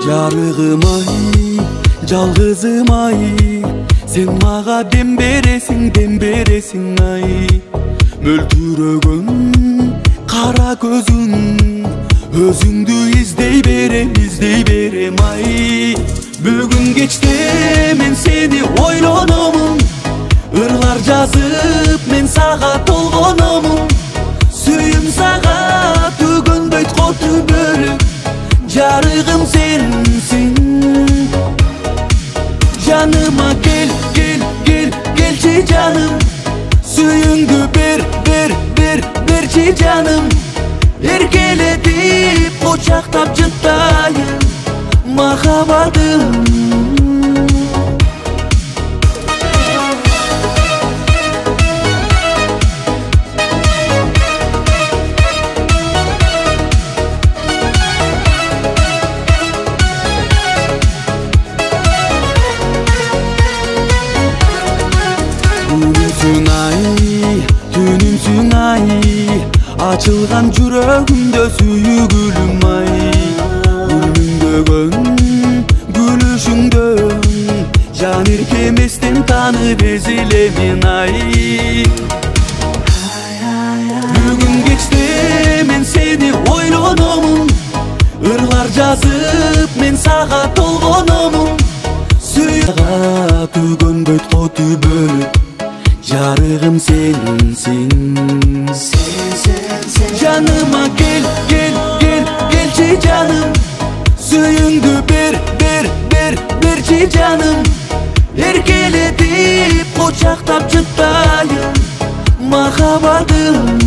Жарыгым ай, жалгызым ай, сен мага дем бересиң ай. Мөлтүрөгөн кара көзүң, өзүңдү издей берем ай. Бүгүн кечте мен сени ойлономун, ырлар жазып мен сага толгономун. Сүйүм сага түгөнбөйт коту бөлүп, жарыгым сенсиң. Жаныма келчи жаным, сүйүңдү берчи жаным. Эркелетип кочактап жыттайын махаббатым. Күнүмсүң ай, түнүмсүң ай, ачылган жүрөгүмдө сүйгүлүм ай. Күнүңдөгөн гүлүшүңдөн жан эркеместен таанып эзилемин ай. Бүгүн кечте мен сени ойлономун, ырлар жазып мен сага толгономун. Сүйүм түгөнбөйт коту бөлүп, жарыгым сенсиң. Жаныма келчи жаным, сүйүңдү берчи жаным. Эркелетип кочактап жыттайын махаббатым.